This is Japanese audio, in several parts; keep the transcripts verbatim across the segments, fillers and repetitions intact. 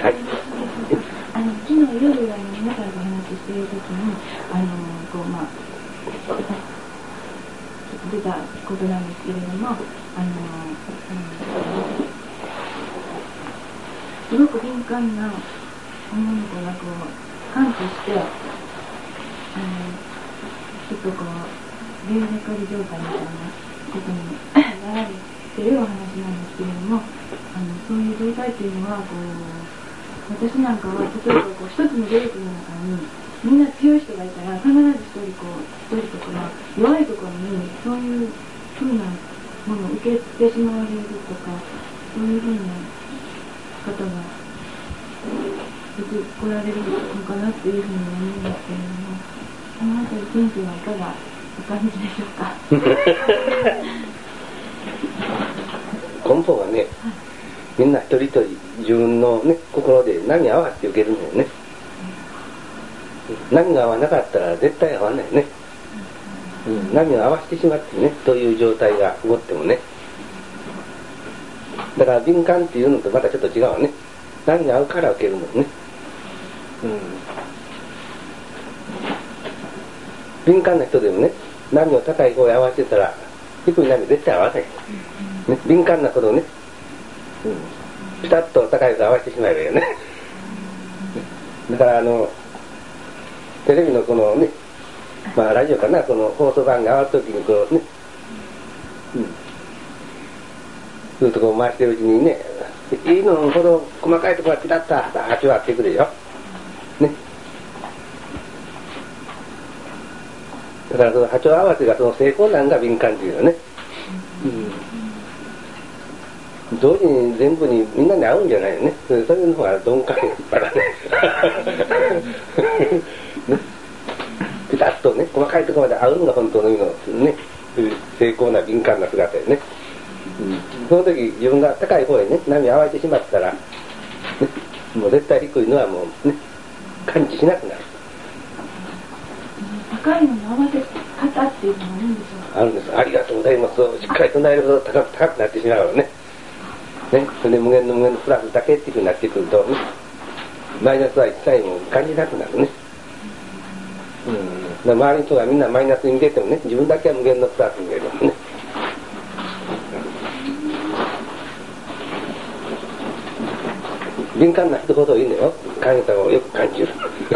はい。 あの昨日夜あの皆さんとお話ししているときにあのこうまあ出たことなんですけれども、あの、うん、すごく敏感な女の子がこう感知して、あのちょっとこう霊寝かり状態みたいなことになられてるお話なんですけれども、あのそういう状態というのはこう私なんかは例えばこう一つのグループの中にみんな強い人がいたら必ず一人こう一人とか弱いところにそういうふうなものを受けてしまわれるとかそういうふうな方が出てこられるのかなっていうふうに思うんですけれども、そのあたり先生はいかがお感じでしょうか。 根本はね、はい、みんな一人一人自分のね心で何合わせて受けるのよね。何が合わなかったら絶対合わないね、うん、何を合わせてしまってねという状態が起こってもね、だから敏感っていうのとまたちょっと違うわね。何が合うから受けるのね、うん、敏感な人でもね波を高い方へ合わせてたら低い波絶対合わない、ね、敏感なほどね、うん、ピタッと高い方合わせてしまえばいいよねだからあのテレビのこのね、まあラジオかな、この放送番が上がるときにこうね、うん、ずっとこう回してるうちにね、いいのほど細かいところがピタッと波長合ってくるよ、ね。だからその波長合わせがその成功なんが敏感っていうのね、うん、同時に全部にみんなに合うんじゃないよね。そういうの方が鈍感だからねね、ピタッとね細かいところまで合うのが本当の意味のね成功な敏感な姿でね、うん、その時自分が高い方へね波を合わせてしまったら、ね、もう絶対低いのはもうね感知しなくなる。 高いのに合わせ方っていうのがあるんでしょうか。 あるんです。ありがとうございます。しっかり唱えるほど高く高くなってしまうからね。ね、それで無限の無限のプラスだけっていうふうになってくると、ね、マイナスは一切も感じなくなるね。うん、だ周りの人がみんなマイナスに見ててもね、自分だけは無限のプラスに見えるもんね。敏感な人ほどいいのよ。感じた方をよく感じる。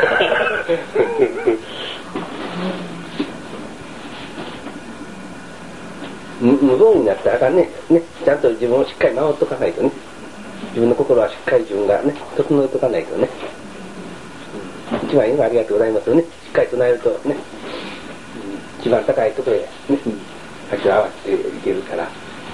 無防備になったらあかんね。ね、ちゃんと自分をしっかり守っとかないとね。自分の心はしっかり自分がね、整えとかないとね。うん、一番いいのはありがとうございますよね。しっかり唱えるとね、うん、一番高いところへね、足を合わせていけるから。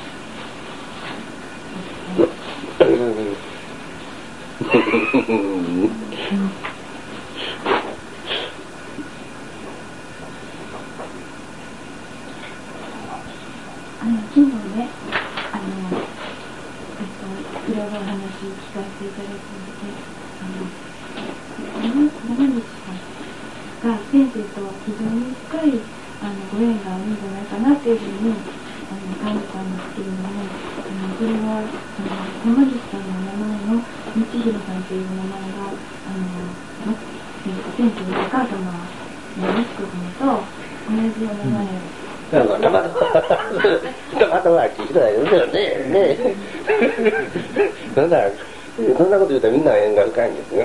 あの昨日ね、あの、えっと、いろいろお話聞かせていただいたので、あの、長西さんが先生と非常に深いあのご縁があるんじゃないかなっていうふうにあの感じたんですけれども、あのそれはあの長西さんの名前の道弘さんという名前が、あの、先生のお母様の美智子様と同じお名前を、 たまたまたまたま聞いてないですよね。ねそんなそんなこと言うとみんな縁が深いんですよ。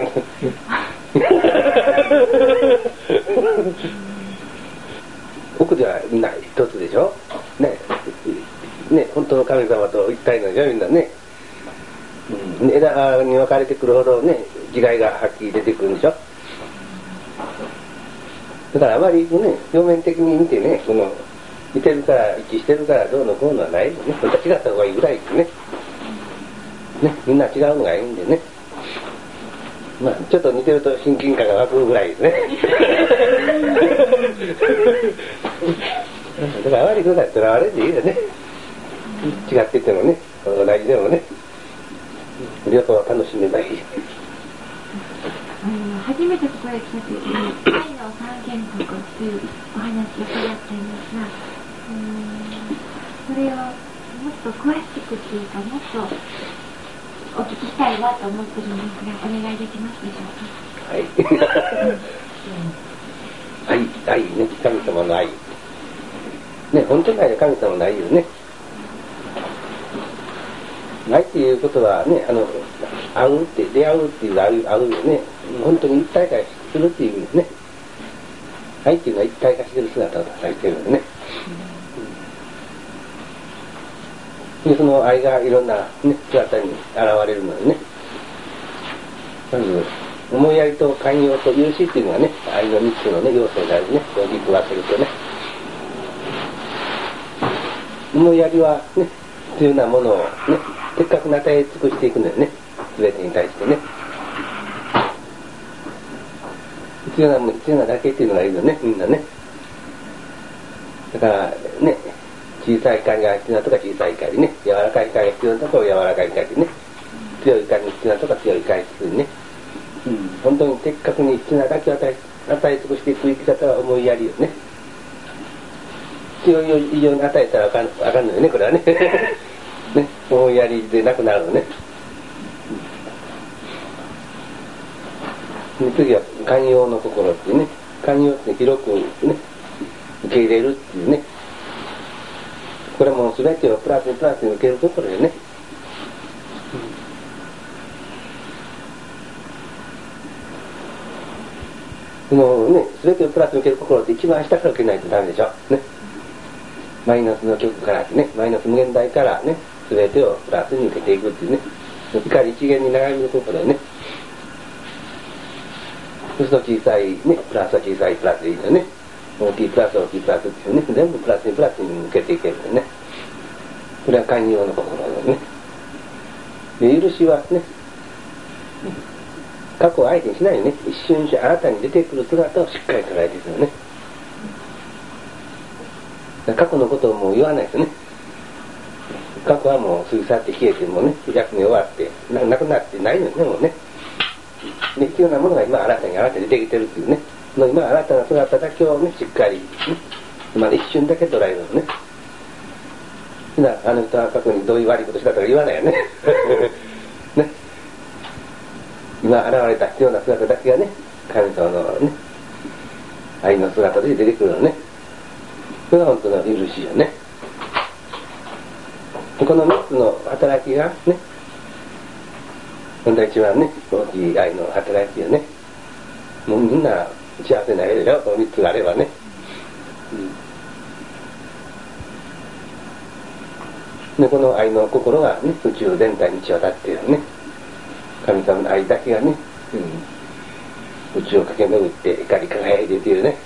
奥ではみんな一つでしょ。ね、ね、本当の神様と一体のじゃみんなね。うん、枝に分かれてくるほどね、違いがはっきり出てくるんでしょ。だからあまりね、表面的に見てね、その似てるから一致してるからどうのこうのはないよね。また違った方がいいぐらいですね。ね、みんな違うのがいいんでね。まあちょっと似てると親近感が湧くぐらいですね。だから悪いことだったら悪いでいいよね。違っててもね、同じでもね、両方楽しめばいい。 あの初めてここへ来た時に愛の三原則というお話を伺ったんですが、うーんそれをもっと詳しくっていうかもっとお聞きしたいなと思ってるんですが、お願いできますでしょうか。 はい。愛、愛ね、神様の愛。ね、本当に愛は神様の愛よね。愛っていうことはね、あの、会うって、出会うっていう会う、会うよね。本当に一体化するっていう意味ですね。愛っていうのは一体化してる姿を指してるんですね。で、その愛がいろんな、ね、姿に現れるのでね。まず、思いやりと寛容と許しっていうのがね、愛の三つのね、要素になるね、大きく分けるとね。思いやりはね、必要なものをね、せっかく与え尽くしていくのよね、全てに対してね。必要なもの、必要なだけっていうのがいるのね、みんなね。だからね、小さい光が必要なとか小さい光ね、柔らかい光が必要なところ柔らかい光ね、強い光が必要なとか強い光にね、うん、本当に的確に必要なだけを与え、与え尽くしていく生き方は思いやりよね。必要以上に与えたらあかん、あかんのよね、これはね。ね、思いやりでなくなるのね。で次は寛容の心っていうね、寛容って広くね、受け入れるっていうね。これも全てをプラスにプラスに受けるところよね。そのね、全てをプラスに受ける心って一番下から受けないとダメでしょ。ね。マイナスの極からね、マイナス無限大からね、全てをプラスに受けていくっていうね。光一元に眺める心よね。そうすると小さいね、プラスは小さいプラスでいいよね。大きいプラスは大きいプラスっていうね、全部プラスにプラスに向けていけるよね。これは寛容の心よね。で、許しはね、過去を相手にしないよね。一瞬一瞬新たに出てくる姿をしっかり捉えていくよね。過去のことをもう言わないですよね。過去はもう過ぎ去って消えてもね、役目終わってな、なくなってないのよね、もうね。で、必要なものが今新たに新たに出てきてるっていうね。の今新たな姿だけをね、しっかり、ね、まだ一瞬だけ捉えるのね。な、あの人は過去にどういう悪いことしたとか言わないよね。ね。今現れた必要な姿だけがね、神様のね、愛の姿で出てくるのね。それが本当の許しよね。このみっつの働きがね、本当は一番ね、大きい愛の働きよね。もうみんな幸せになれるよ、このみっつがあればね。うん、で、この愛の心がね、宇宙全体に行き渡っているね。神様の愛だけがね、うん、宇宙を駆け巡って光り輝いていているね。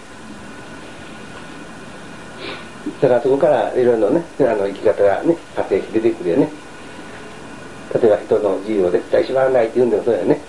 だからそこからいろいろね、あの生き方がね、派生して出てくるよね。例えば人の自由を絶対縛らないって言うんでもそうだよね。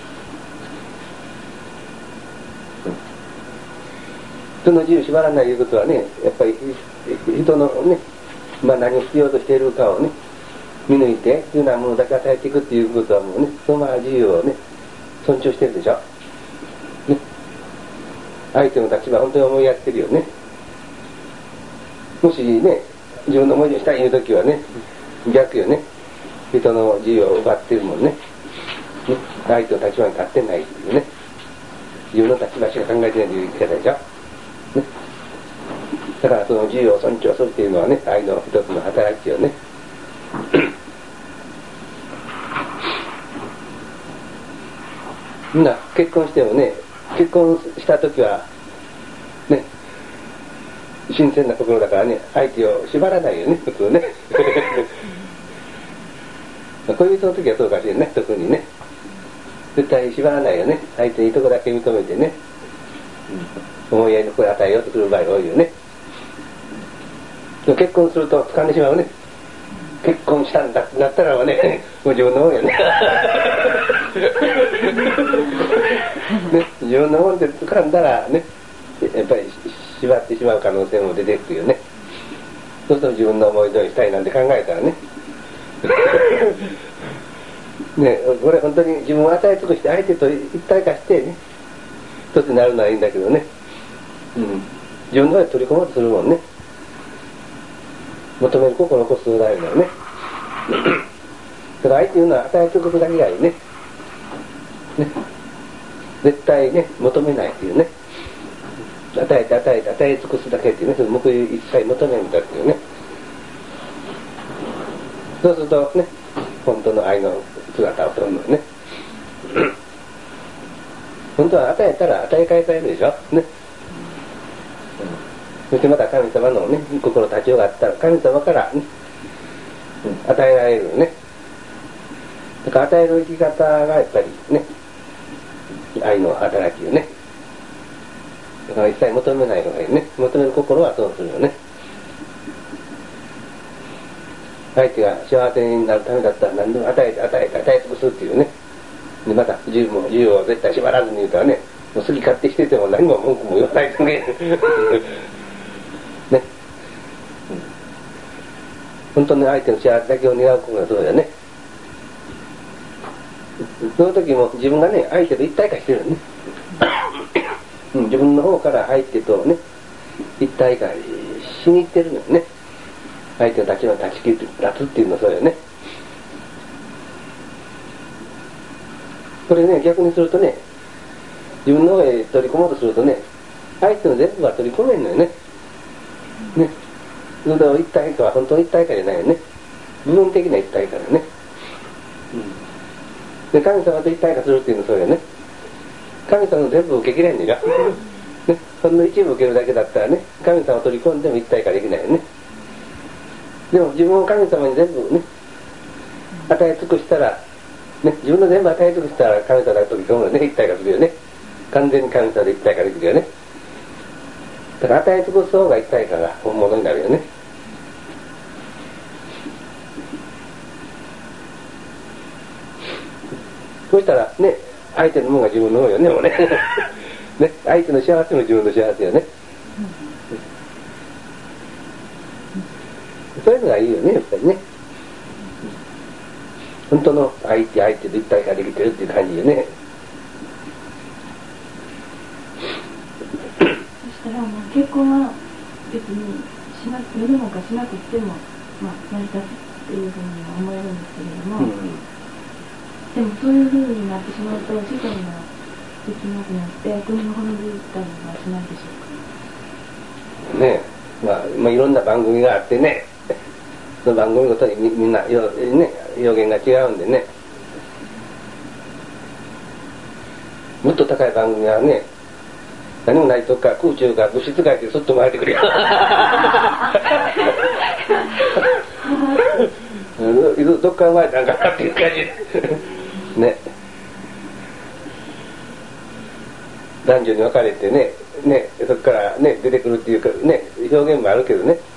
うん、人の自由を縛らないということはね、やっぱり人のね、まあ何を必要としているかをね、見抜いて必要なものだけ与えていくっていうことはもうね、そのまま自由をね、尊重してるでしょ。ね。相手の立場を本当に思いやってるよね。もしね、自分の思い出したいいうときはね、逆よね。人の自由を奪ってるもんね。ね、相手の立場に立ってないっていうね。自分の立場しか考えてないという生き方でしょ。ね。だからその自由を尊重するっていうのはね、愛の一つの働きよね。みんな結婚してもね、結婚したときはね、新鮮な心だからね、相手を縛らないよね、普通ね。恋人の時はそうかしらね、特にね。絶対縛らないよね。相手にいいとこだけ認めてね、うん、思いやりの声を与えようとする場合が多いよね。でも結婚すると掴んでしまうね。結婚したんだってなったらばね、もう自分のもんよね。ね、自分のもんで掴んだらね、やっぱり縛ってしまう可能性も出てくるよね。そうすると自分の思い通りしたいなんて考えたらね。ね、これ本当に自分を与え尽くして相手と一体化してね、一つになるのはいいんだけどね、うん、自分の方で取り込もうとするもんね。求める心を起こすことがあるのよね。 だから愛っていうのは与えることだけがいいね。ね、絶対ね求めないっていうね、与えて与えて与え尽くすだけっていうね、その報い一切求めんだっていうね。そうするとね、本当の愛の姿を取るのね。本当は与えたら与え返されるでしょね。そしてまた神様のね心立ちよがあったら神様からね、うん、与えられるね。だから与える生き方がやっぱりね愛の働きよね。だから一切求めないのがいいね。求める心はそうするよね。相手が幸せになるためだったら何でも与えて与えて与え尽くすっていうね。でまた自由も自由を絶対縛らずに言うとはね、もう好き勝手してても何も文句も言わないとね。ね、うん、本当に相手の幸せだけを願うことがそうだよね。その時も自分がね相手と一体化してるね。うん、自分の方から相手とね一体化しに行ってるのよね。相手の立場に立ち切る立つっていうのはそうよね。これね逆にするとね、自分の方へ取り込もうとするとね、相手の全部は取り込めんのよね。ね、それと一体化は本当の一体化じゃないよね。部分的な一体化だよね。うん、で神様と一体化するっていうのはそうよね。神様の全部受けきれんねんよ。ね、ほんの一部受けるだけだったらね、神様を取り込んでも一体化できないよね。でも自分を神様に全部ね与え尽くしたらね、自分の全部与え尽くしたら神様が取り込むのね、一体化するよね。完全に神様で一体化できるよね。だから与え尽くす方が一体化が本物になるよね。そうしたらね、相手のものが自分のものよね、もうね。ね、相手の幸せも自分の幸せよね。そういうのがいいよね、やっぱりね。本当の相手相手と一体化できてるっていう感じよね。 そしたらもう結婚は別にしなくてもかしなくても、まあ、成り立つっていうふうに思えるんですけれども、うん、でもそういうふうになってしまうと子孫ができなくなって国の滅びたりはしないでしょうか。 ねえ、まあ、まあ、いろんな番組があってね、その番組ごとに み, みんなよ、ね、予言が違うんでね、もっと高い番組はね、何もないとこから空中から物質界でそっと回ってくるよ。どっから生まれたんかなっていう感じね。男女に分かれてね、ね、そこからね出てくるっていうかね、表現もあるけどね、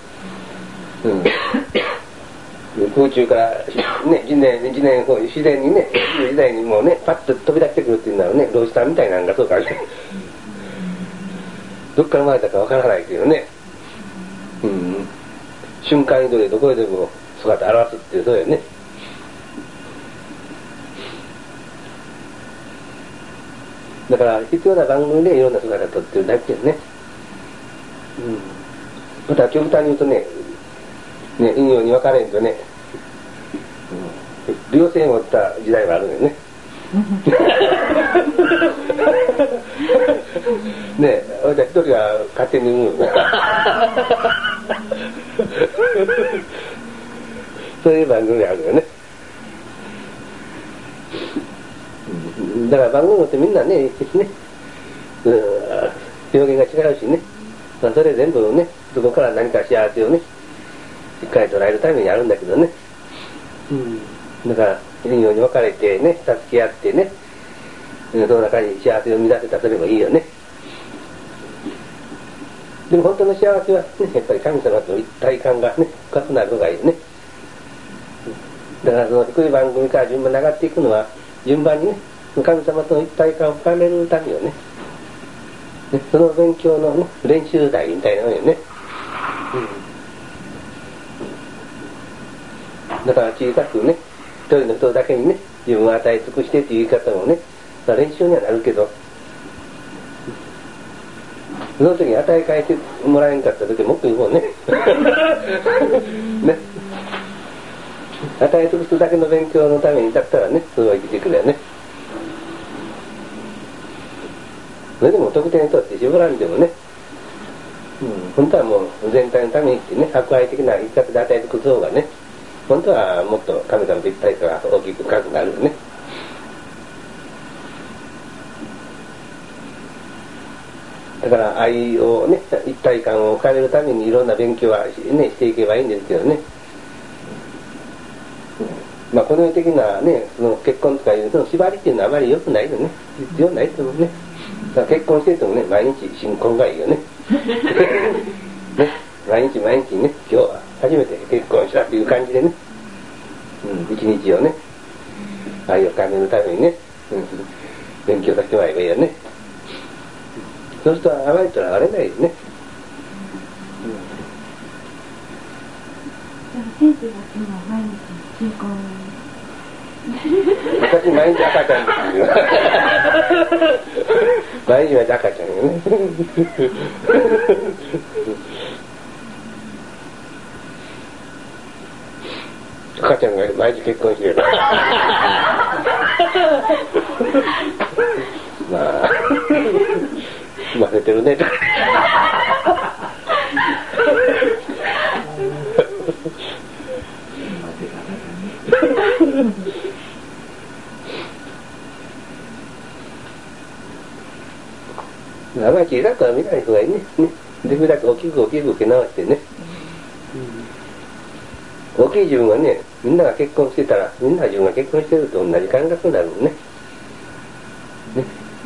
うん、空中からね、一年一年自然にね、時代にもうねパッと飛び出してくるっていうのはね、老子さんみたいなのがそうかね。どっから生まれたかわからないけどね、うん、瞬間移動でどこへでも姿を表すっていうそうよね。だから必要な番組でいろんな姿を撮ってるだけよね。うん、また極端に言うとね、ね、陰陽に分かれんとね、うん、両性を持った時代はあるのよね。ねえ、俺たち一人は勝手に産む。そういう番組あるよね。だから番組ってみんなね、ね、表現が違うしね、まあ、それ全部ね、そこから何か幸せをね、しっかり捉えるためにあるんだけどね。うん、だから、陰陽に分かれてね、助け合ってね、その中に幸せを生み出せたらそれもいいよね。でも本当の幸せはね、やっぱり神様と一体感がね、深くなるのがいいよね。だからその低い番組から順番に上がっていくのは、順番にね、神様との一体感を深めるためよね。ね、その勉強の、ね、練習台みたいなのよね。うん、だから小さくね、一人の人だけにね、自分を与え尽くしてという言い方もね、練習にはなるけど、その時に与え返してもらえんかった時もっと言うもんね。ね。 与え尽くすだけの勉強のためにだったらね、そうは生きてくれよね。それでも特定にとって絞らんでもね、うん、本当はもう全体のためにってね、博愛的な生き方で与え尽くす方がね、本当はもっと神様と一体化が大きく深くなるよね。だから愛をね、一体感を変えるためにいろんな勉強は、ね、していけばいいんですけどね。まあこの世的なね、その結婚とかいうその縛りっていうのはあまり良くないよね。必要ないと思うね。だから結婚しててもね、毎日新婚がいいよね。ね、毎日毎日ね、今日は初めて結婚したっていう感じでね、うん、一日をね、愛を深めるためにね、うん、勉強させてもらえばいいよね。そうするとあまりとらわれないよね。 先生が今毎日新婚私毎日赤ちゃんですよ。毎日毎日赤ちゃんよね。赤ちゃんが毎日結婚してる。まあ混ぜてるねとか。あまり小さくは見ない方がいいね。ね、できるだけ大きく大きく受け直してね。うん、大きい自分はね、みんなが結婚してたら、みんな自分が結婚してると同じ感覚になるもんね。ね、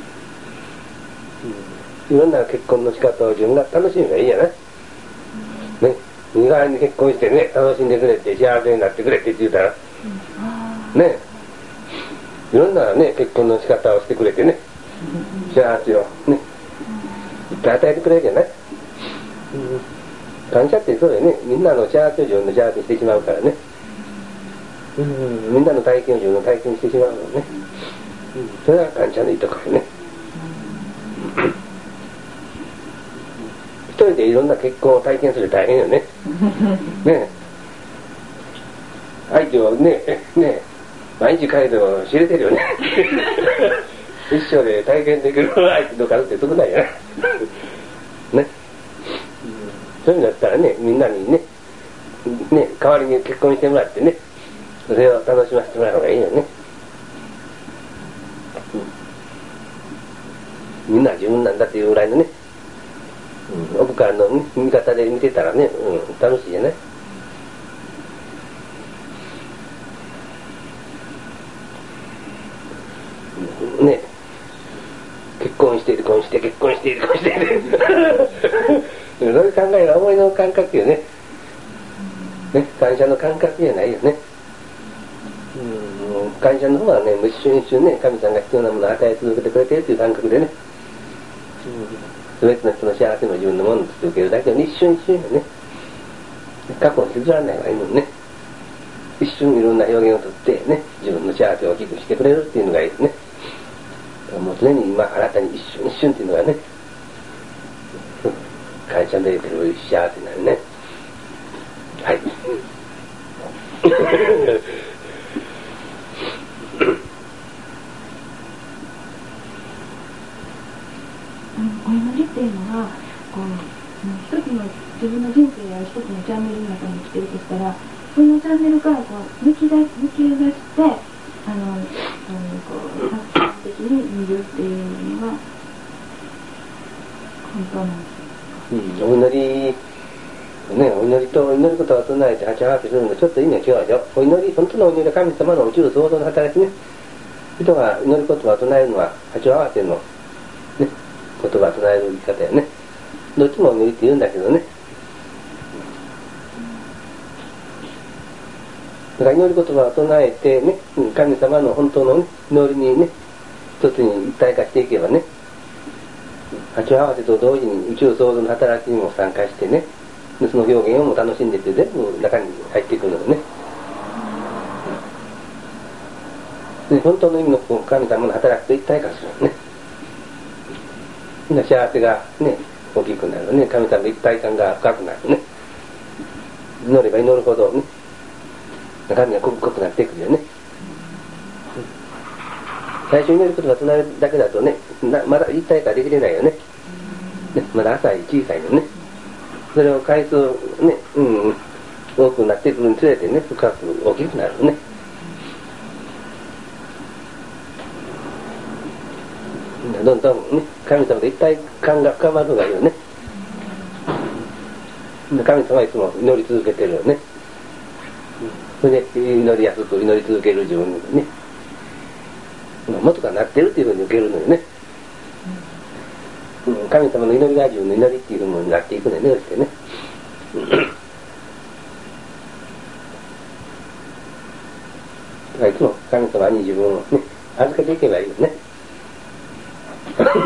うん、いろんな結婚の仕方を自分が楽しめばいいやな。ね、身代わりに結婚してね、楽しんでくれて幸せになってくれって言うたら、ね、いろんなね結婚の仕方をしてくれてね、幸せをねいっぱい与えてくれるじゃない、うん、感謝ってそうだよね。みんなの幸せを自分の幸せにしてしまうからね、うん、みんなの体験を自分の体験にしてしまうのね、うん、それが感謝のいいところね。一人でいろんな結婚を体験すると大変よね。ね、相手をねね毎日帰るの知れてるよね。一生で体験できる相手とかって少ないやな。ね、そういうのだったらね、みんなにね、ね、代わりに結婚してもらってね、それを楽しませてもらう方がいいよね。うん、みんな自分なんだっていうぐらいのね、うん、奥からの、ね、見方で見てたらね、うん、楽しいじゃない。ね、結婚して離婚して結婚して離婚してそういう考えが思いの感覚よね。ね、感謝の感覚じゃないよね。うん、感謝の方はね、一瞬一瞬ね、神さんが必要なものを与え続けてくれているという感覚でね、すべての人の幸せも自分のものとして受けるだけの一瞬一瞬よね。過去を削らない方がいいもんね。一瞬いろんな表現をとってね、自分の幸せを大きくしてくれるっていうのがいいですね。もう常に今新たに一瞬一瞬っていうのがね、感謝できる幸せになるね。はい。 お祈りっていうのはこう一つの自分の人生や一つのチャンネルの中に来てるとしたら、そのチャンネルからこう抜き出し抜き出してあの、うん、こう客観的に見るっていうのが本当なんですか。 うん、お祈りね、お祈りと祈ることを唱えて鉢合わせするのとちょっと意味が違うでしょ。お祈り、本当のお祈りは神様の宇宙創造の働きね。人が祈る言葉を唱えるのは鉢合わせの、ね、言葉を唱える生き方やね。どっちもお祈りって言うんだけどね。だから祈り言葉を唱えてね、神様の本当の、ね、祈りにね、一つに一体化していけばね、鉢合わせと同時に宇宙創造の働きにも参加してね、その表現をも楽しんでて全部中に入っていくのよね。で本当の意味の神様の働きと一体化するのね。みんな幸せがね大きくなるね。神様の一体感が深くなるね。祈れば祈るほどね、 中身が濃くなってくるよね。最初に寝ることが唱えるだけだとね、なまだ一体化できれないよね。ね、まだ浅い小さいのね。それを回数ね、うん、多くなってくるにつれてね、深く大きくなるね。どんどんね、神様と一体感が深まるのがいいよね。神様はいつも祈り続けてるよね。それで祈りやすく祈り続ける自分にね、元がなってるっていうふうに受けるのよね。神様の祈りが自分の祈りっていうものになっていくのよね、そしてね。いつも神様に自分をね、預けていけばいいよね。 あの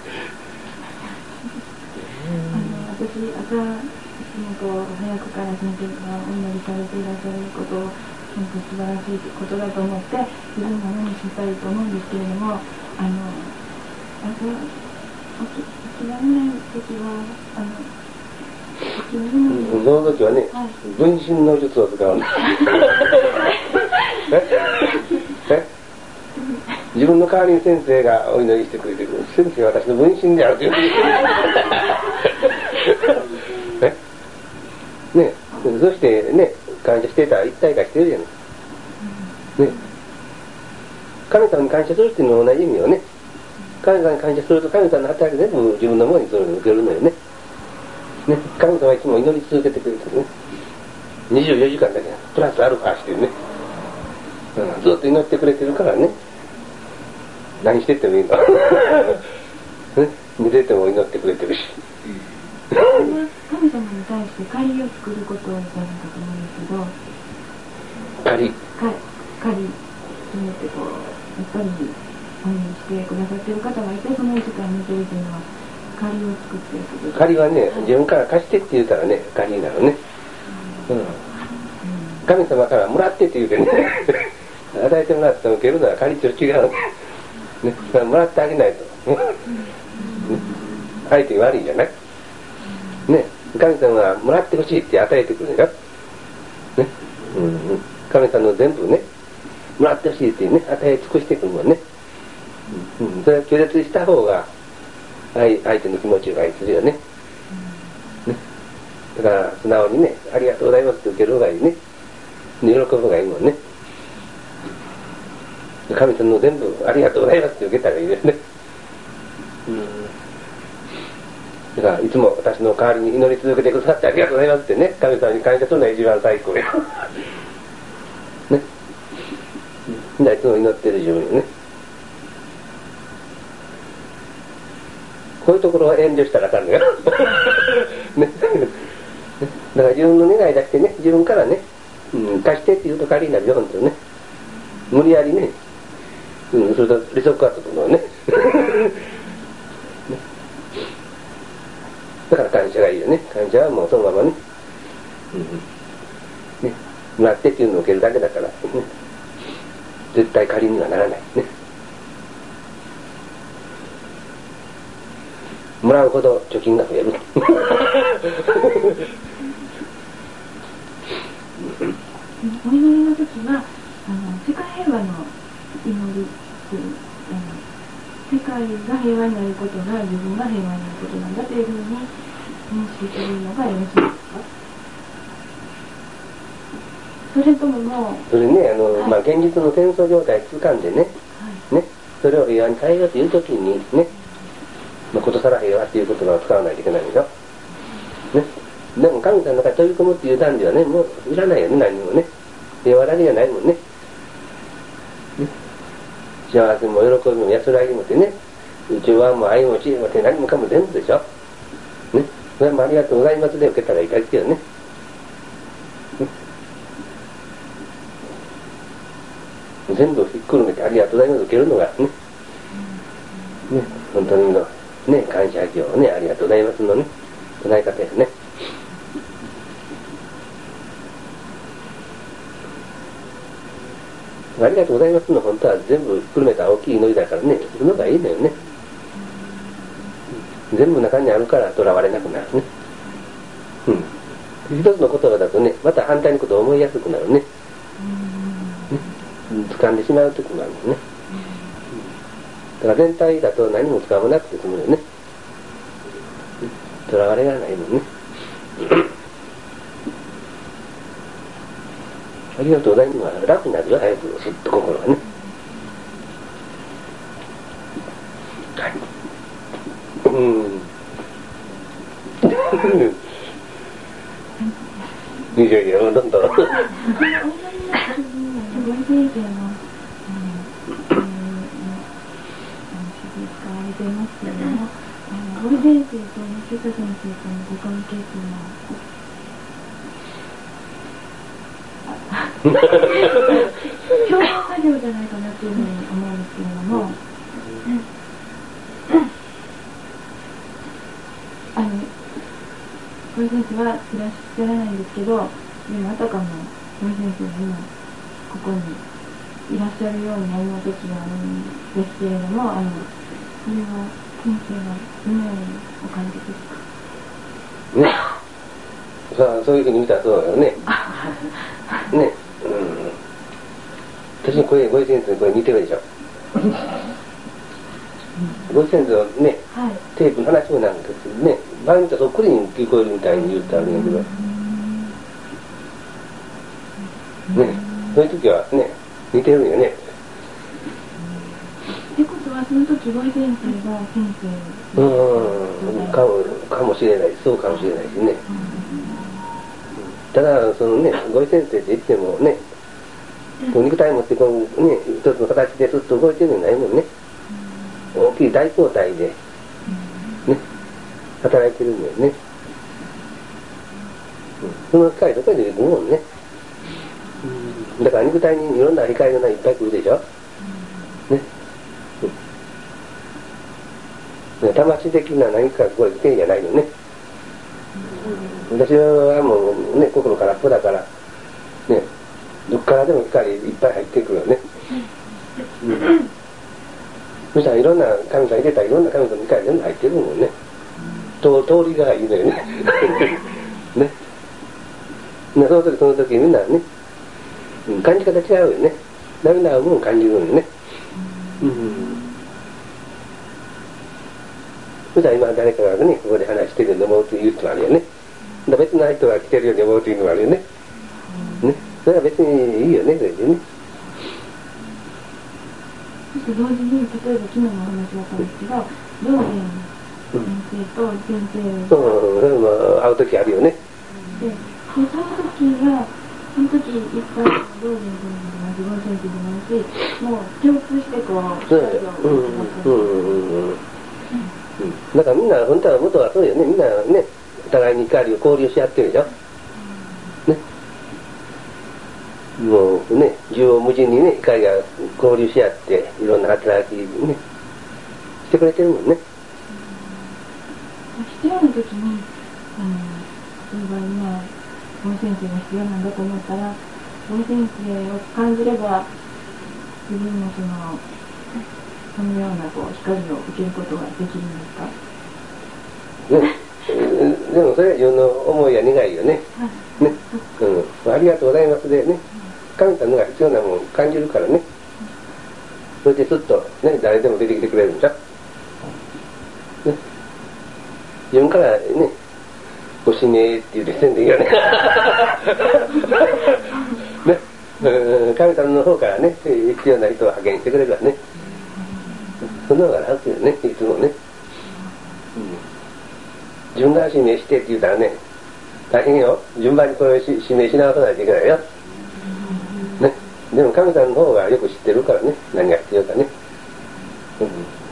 私、朝、いつもこう早くから先生がお祈りされていらっしゃることを本当素晴らしいことだと思って自分が何したいと思うんですけれども、あの朝起き起きられない時はあの起きられないその時はね、はい、分身の術を使うんですええ自分の代わりに先生がお祈りしてくれてる。先生は私の分身であるというね、ね、そしてね、感謝していたら一体化してるじゃない、ね、神様に感謝するっていうのは同じ意味よね。神様に感謝すると神様の働き全部自分のものにそれを受けるのよね。ね、神様はいつも祈り続けてくれてるね。にじゅうよじかんだけプラスアルファしてるね、うん、ずっと祈ってくれてるからね。何しててもいいのね、寝てても祈ってくれてるし神様に対して借りを作ることを言ったのかと思うんですけど、 借り借りそうやってこうやっぱりお祈りしてくださってる方がいて、その時間寝てるっていうのは借りを作ってる。 借りはね、はい、自分から貸してって言うたらね、借りになるね、うんうん、神様からもらってって言うてね与えてもらっても受けるのは借りと違うね、もらってあげないと、ね、相手に悪いじゃない、ね、神様がもらってほしいって与えてくるんだよ、ね、うんうん、神様の全部ねもらってほしいってね与え尽くしてくるもんね、うんうん、それは拒絶した方が相, 相手の気持ちがいいするよね、ね、だから素直にねありがとうございますって受ける方がいいね、喜ぶ方がいいもんね。神様の全部ありがとうございますって受けたらいいですね、うん、だからいつも私の代わりに祈り続けてくださってありがとうございますってね、神様に感謝するのが一番最高よね、みんないつも祈ってる自分にね、こういうところは遠慮したらあかんのよね、だから自分の願い出してね、自分からね、うん、貸してって言うと借りになるよ、本当にね、無理やりね、うん、それと利息がつくのはねだから感謝がいいよね。感謝はもうそのままね、うん、ね、もらってっていうのを受けるだけだから、ね、絶対借りにはならないね。もらうほど貯金が増えるお祈りの時はあの世界平和の祈りっていう、あの世界が平和になることが自分が平和になることなんだというふうに認識するのがよろしいですか？それとももうそれね、あの、はい、まあ、現実の戦争状態つかんでね、はい、ね、それを平和に変えようという時にね、まあ、ことさら平和っていう言葉を使わないといけないんでしょ、ね、でも神様の中に飛び込むっていう段ではね、もういらないよね、何にもね、平和だけじゃないもんね。幸せも喜びも安らぎもってね、宇宙はもう愛も知恵もって何もかも全部でしょ、ね、それもありがとうございますで受けたらいいですけどね、ね、全部ひっくるめてありがとうございます受けるのがね、ね、本当にのね、感謝経をね、ありがとうございますのね、唱え方ですね。ありがとうございますの本当は全部くるめた大きい祈りだからね、その方がいいんだよね。全部中にあるからとらわれなくなるね。うん。一つの言葉だとね、また反対のことを思いやすくなるね。 掴んでしまう時もあるもんね。だから全体だと何も掴まなくて済むよね。とらわれがないもんね。ありがとうございます。楽になるよ、早く、すっと心がね。はい。うん。いやいや、どんどん。 ご先生の、あの、手術使われてますけれども、あの、ご先生と松下先生とのご関係というのは、共同作業じゃないかなっていうふうに思うんですけれども、あの、小井先生はいらっしゃらないんですけど、でもあたかも小井先生が今ここにいらっしゃるように思う時があるんですけれども、あの、それは先生がどのようにお感じですか？ ね、さあ、そういうふうに見たらそうだよね。ね、うん。私の声、ご先生の声似てるでしょ。ご先生はね、はい、テープの話もなんですけどね、場合によってはそっくりに聞こえるみたいに言ってあるんだけど、ね、そういう時はね、似てるよね。 ってことは、その時ご先生が先生うん、かも、かもしれない、そうかもしれないしね。ただ、そのね、ご先生って言ってもね、こう肉体持ってこうね、一つの形でずっと動いてるんじゃないもんね。大きい大交代で、ね、働いてるんだよね。その機械どこに出てくるもんね。だから肉体にいろんな光がいっぱい来るでしょ。ね。魂的な何かこれ来てんじゃないよね。私はもうね、心空っぽだから、ね、どっからでも光いっぱい入ってくるよね。うん、そしたらいろんな神さん入れたらいろんな神さんの光全部入ってるもんね。と通りがいいのよね。ね。その時その時みんなね、うん、感じ方違うよね。みんなはもう感じるのよね。うん。そしたら今誰かがね、ここで話してるように思うという人もあるよね。別な人が来てるように思うというのもあるよね。ね。それは別にいいよね、それでね。 そして同時に、例えば昨日のお話だったんですけど、道元先生と先生うん、それも会う時あるよね。 で、でその時が、その時いっぱい道元先生も自分先生もないし、もう共通してこう、 そう、うんうんうん。だからみんな本当は元はそうよね。みんなね、お互いに光を交流し合ってるでしょ。ね。もうね、縦横無尽にね、光が交流し合って、いろんな働きね、してくれてるもんね。 必要な時に、あの、例えば今、大先生が必要なんだと思ったら、大先生を感じれば、自分もその、そのようなこう光を受けることができるんですか？ ね、でもそれは自分の思いや願いよね。ね、うん、ありがとうございますでね、神様が必要なものを感じるからね。それですっとね、誰でも出てきてくれるんじゃ。ね、自分からね、ご指名って言うてせんでいいよね。ね、うん、神様の方からね、必要な人を派遣してくれるからね。その方が楽よね、いつもね。うん、自分が指名してって言うたらね、大変よ。順番にこれを指名し直さないといけないよ。ね。でも神さんの方がよく知ってるからね、何が必要かね。うん、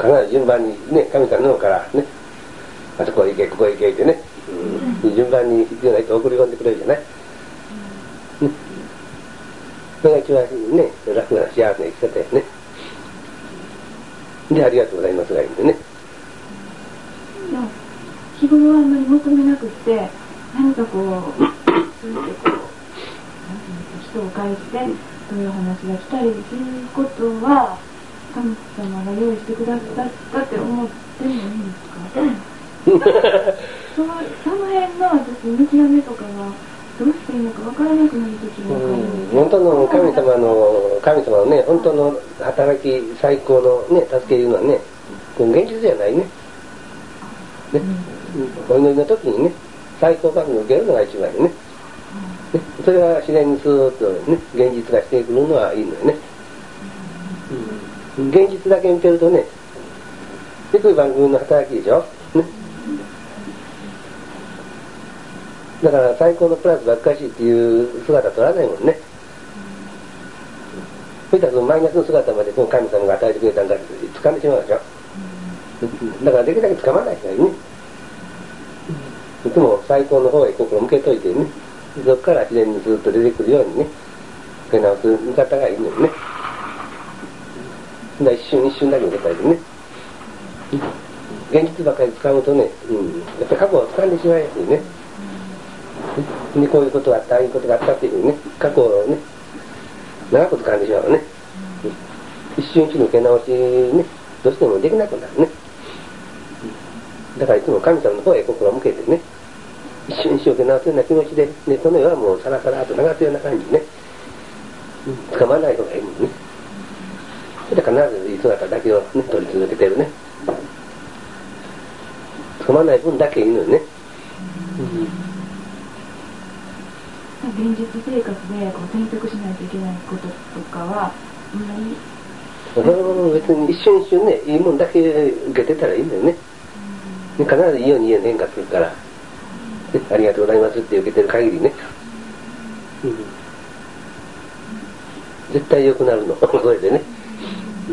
必ず順番にね、神さんの方からね、あそこへ行け、ここへ行けってね、うん、順番に必要な人を送り込んでくれるじゃない。うん、それが一番ね、楽な幸せな生き方やね。で、ありがとうございますがいいんでね。 日頃はあんまり求めなくって、何かこう、そうやってこう、なんていうんですか、人を介してそういう話が来たりすることは、神様が用意してくださったって思ってもいいんですか？そのその辺の私見極めとかがどうしていいのか分からなくなる時があるんです。 本当の神様の神様のね、本当の働き最高のね助けいうのはね、現実じゃないね。ね、お祈りの時にね、最高番組を受けるのが一番でね。ね、それは自然にスーッとね、現実がしてくるのはいいのよね。うん、現実だけ見てるとね、低い番組の働きでしょ。ね。だから最高のプラスばっかしっていう姿取らないもんね。そういったそのマイナスの姿までこの神様が与えてくれたんだって掴んでしまうでしょ。だからできるだけ掴まない人がいいね。いつも最高の方へ心を向けといてね、そこから自然にずっと出てくるようにね、受け直す見方がいいのよね。一瞬一瞬だけ受けたいでね。現実ばっかり使うとね、うん、やっぱり過去を掴んでしまいやすいね。でこういうことがあった、ああいうことがあったっていうね、過去をね、長く掴んでしまうね。一瞬一瞬の受け直しね、どうしてもできなくなるね。だからいつも神様の方へ心を向けてね、一瞬一瞬受け直すような気持ちで、ね、この世はもうさらさらと流すような感じでね、掴まない方がいいもんね。それで必ずいい姿だけを、ね、取り続けてるね。掴まない分だけいいのよね。 現実生活でこう選択しないといけないこととかはあんまり別に一瞬一瞬ね、いいもんだけ受けてたらいいんだよね。必ずいいように変化するから、ありがとうございますって受けてる限りね、うん、絶対良くなるのそれでね、うん、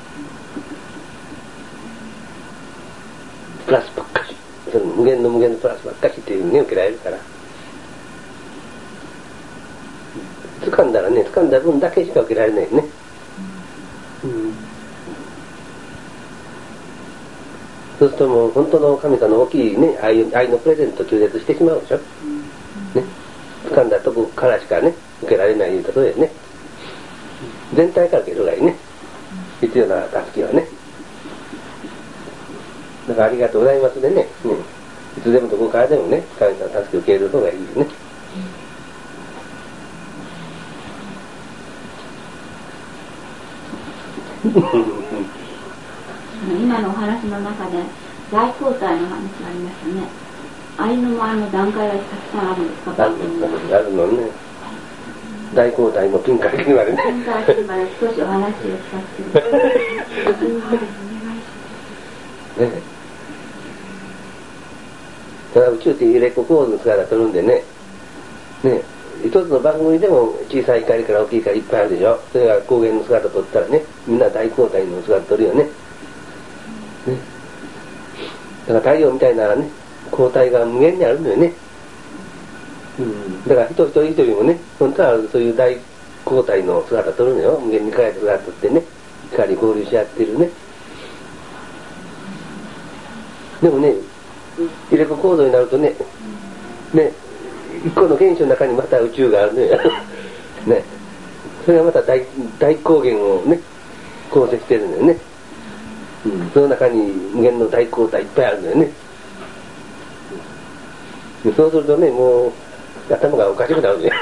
プラスばっかし、それ無限の無限のプラスばっかしっていうふうに、ね、受けられるから、掴んだらね、掴んだ分だけしか受けられないね、うん、そうするともう本当の神様の大きいね、愛, 愛のプレゼントを中絶してしまうでしょ、ね、掴んだとこからしかね受けられない言うたとでね、全体から受けるがいいね、必要な助けはね。だからありがとうございますでね、うん、いつでもどこからでもね神様の助けを受ける方がいいよね。 今のお話の中で大交代の話がありましたね。愛のあの段階がたくさんあるんですか？ あるあるのね。大交代もピンからキリまでね。 ピンからキリまで少しお話を聞かせて。 ね。ただ宇宙っていうレコ構図の姿取るんでね。ね。一つの番組でも小さい光から大きい光いっぱいあるでしょ。それが光源の姿取ったらね、みんな大交代の姿取るよね。ね。だから太陽みたいなね、交代が無限にあるのよね。うん、だから人一人一人もね、本当はそういう大交代の姿取るのよ。無限に輝く姿取ってね、光合流し合ってるね。でもね、入れ子構造になるとね、ね、一個の現象の中にまた宇宙があるのよ。ね。それがまた 大, 大光源をね、構成してるのよね。うん、その中に無限の大交代いっぱいあるのよね。でそうするとね、もう頭がおかしくなるね。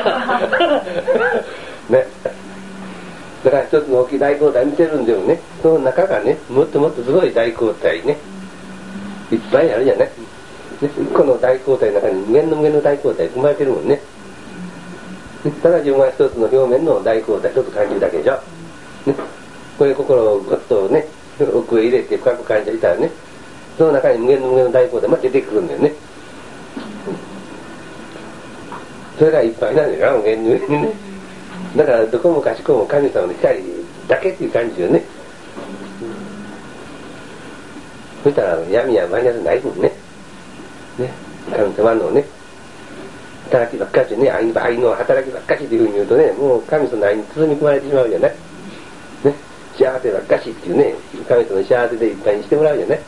ね。だから一つの大きい大交代見てるんでもね、その中がね、もっともっとすごい大交代ね、いっぱいあるじゃない。ね、一個の大交代の中に無限の無限の大交代生まれてるもんね。ね、ただ自分は一つの表面の大交代一つ感じるだけでしょ。ね、これ心をぐっとね、奥へ入れて深く感じたらね、その中に無限の無限の大交代まで出てくるんだよね。それがいっぱいなんだよな、無限にね。だからどこもかしこも神様の光だけっていう感じよね。そしたら闇やマイナスないもんね。ね、神様のね、働きばっかしね、愛の、愛の働きばっかしっていうふうに言うとね、もう神様の愛に包み込まれてしまうじゃない。ね、幸せばっかしっていうね、神様の幸せでいっぱいにしてもらうじゃない。ね。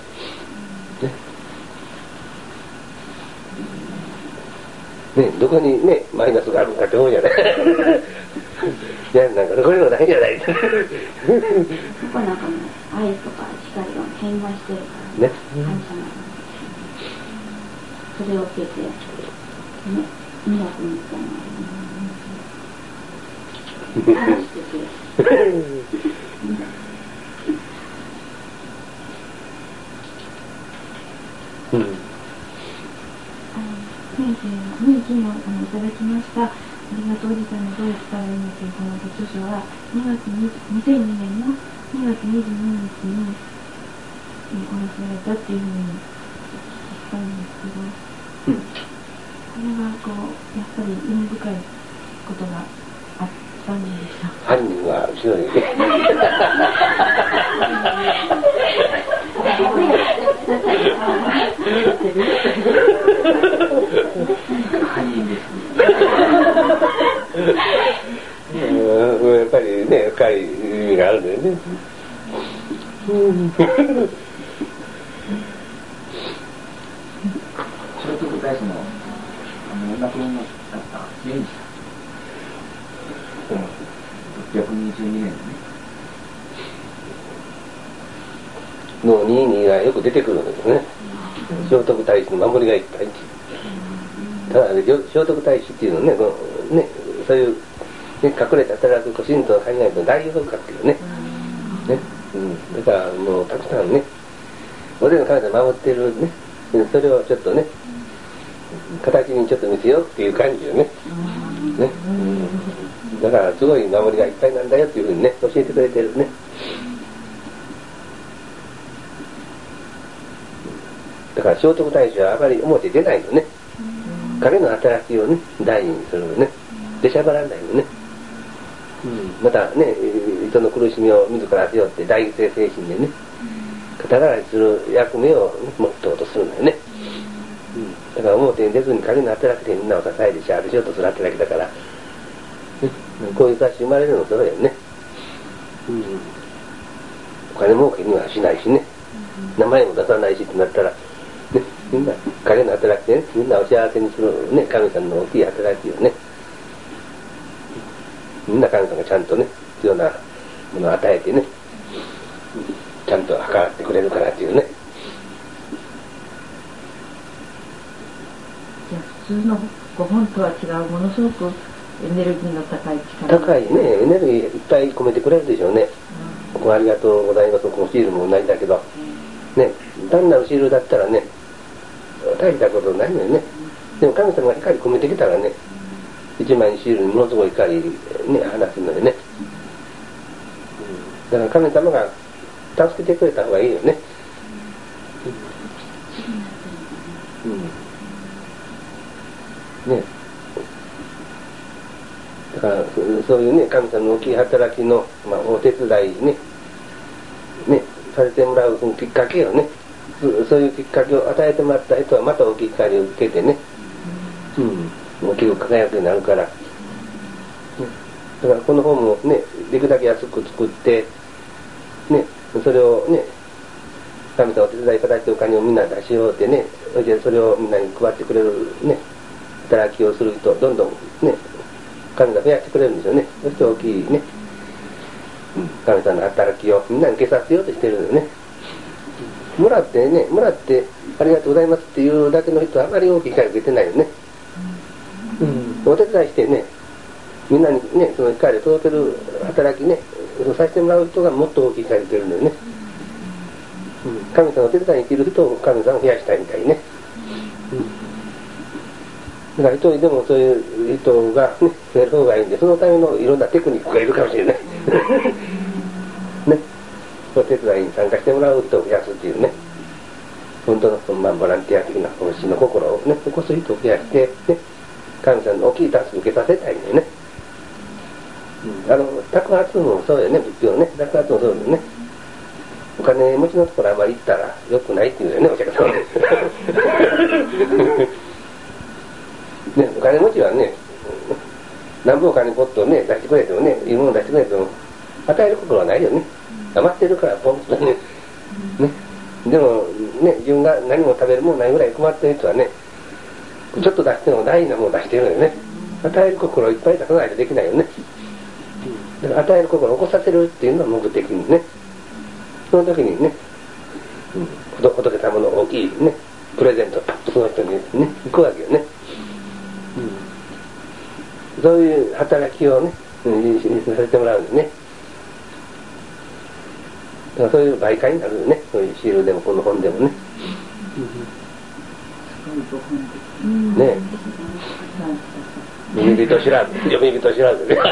ね、どこにね、マイナスがあるのかって思うじゃない。いや、なんかこれもないじゃない。 そこなんかね、愛とか光が変換してるからね。神様それを受けて、ね、 にがつみっかの話してくれうん、先生に昨日あのいただきました「ありがとうおじさんにどうやったらいいの」というこのご著書はにがつにせんにねんのにがつにじゅうににちにお寄せられたっていうふうに聞いたんですけど、うん、これはこうやっぱり意味深いことがあったんでしょうか。 犯人は後ろに犯人ですね。やっぱりね、深い意味があるんだよね。 聖徳太子のあのお亡くなりになった明治ろっぴゃくにじゅうにねんのねのににがよく出てくるんですね。聖徳太子の守りがいっぱい。ただね、聖徳太子っていうのはね、このね、そういう、ね、隠れて働く神道の考えの代表格っていうね。ね、うん、だからもうたくさんね、大勢の神様守ってるね、それをちょっとね、形にちょっと見せようっていう感じよね。ね、うん、だからすごい守りがいっぱいなんだよっていうふうにね、教えてくれてるね。だから聖徳太子はあまり表出ないのね。彼の働きをね、大事にするのね。出しゃばらないのね。うん、またね、人の苦しみを自ら背負って大犠牲精神でね、肩代わりする役目を、ね、持っとうとするんだよね。うん、だから表に出ずに彼の働きでみんなを支えて幸せしようとする働きだから、ね、こういう雑誌生まれるのもそうだよね。うん、お金儲けにはしないしね、名前も出さないしってなったら、ね、みんな彼の働きでね、みんなを幸せにするね、神様の大きい働きをね、みんな神様がちゃんとね、必要なものを与えてね、ちゃんと計らってくれるからっていうね。 じゃあ普通のご本とは違うものすごくエネルギーの高い力。 高いね、エネルギーいっぱい込めてくれるでしょうね。うん、ここありがとうございます。このシールも同じだけど、うん、ね、単なるシールだったらね、大したことないのよね。でも神様が光込めてきたらね、一枚のシールにものすごい光ね、放つのでね、うん、だから神様が助けてくれた方がいいよね。うん、ね、だからそういうね、神様の大きい働きの、まあ、お手伝いね、ね、させてもらうきっかけをね、そういうきっかけを与えてもらった人はまた大きい光を受けてね、うん、大きく輝くようになるから、だからこの本もね、できるだけ安く作って、ね、それをね、神様お手伝いいただいてお金をみんな出しようってね、それでそれをみんなに配ってくれるね、働きをする人、どんどんね、神様増やしてくれるんですよね。そして大きいね、神様の働きをみんなに消させようとしてるんだよね。もらってね、もらってありがとうございますっていうだけの人はあまり大きい光を受けてないよね。うん、お手伝いしてね、みんなにね、その光を届ける働きね、そうさせてもらう人がもっと大きい光を受けるんだよね。うん、神様のお手伝いに生きる人を神様を増やしたいみたいね。うん、だから一人でもそういう人が、ね、増える方がいいんで、そのためのいろんなテクニックがいるかもしれない。ね、お手伝いに参加してもらう人を増やすっていうね、本当の、まあ、ボランティア的な方針の心をね、起こす人を増やして、ね、神様の大きいタスクを受けさせたいんだよね。うん、あの、托発もそうよね、仏教ね、托発もそうよね。お金持ちのところあまり行ったら良くないっていうよね、お客さんはね。ね、お金持ちはね、何分お金ポッとね、出してくれてもね、いいもの出してくれても、与える心はないよね。余ってるからポンとね。ね。でもね、自分が何も食べるものないぐらい困ってる人はね、ちょっと出しても大事なものを出してるのよね。与える心をいっぱい出さないとできないよね。だから与える心を起こさせるっていうのは目的にね。その時にね、うん、仏様の大きいね、プレゼントをその人にね、行くわけよね。うん、 そういう働きをね、させてもらうんですね。だからそういう媒介になるよね、そういうシールでもこの本でもね。ねえ、耳人知らず、読み人知らずね。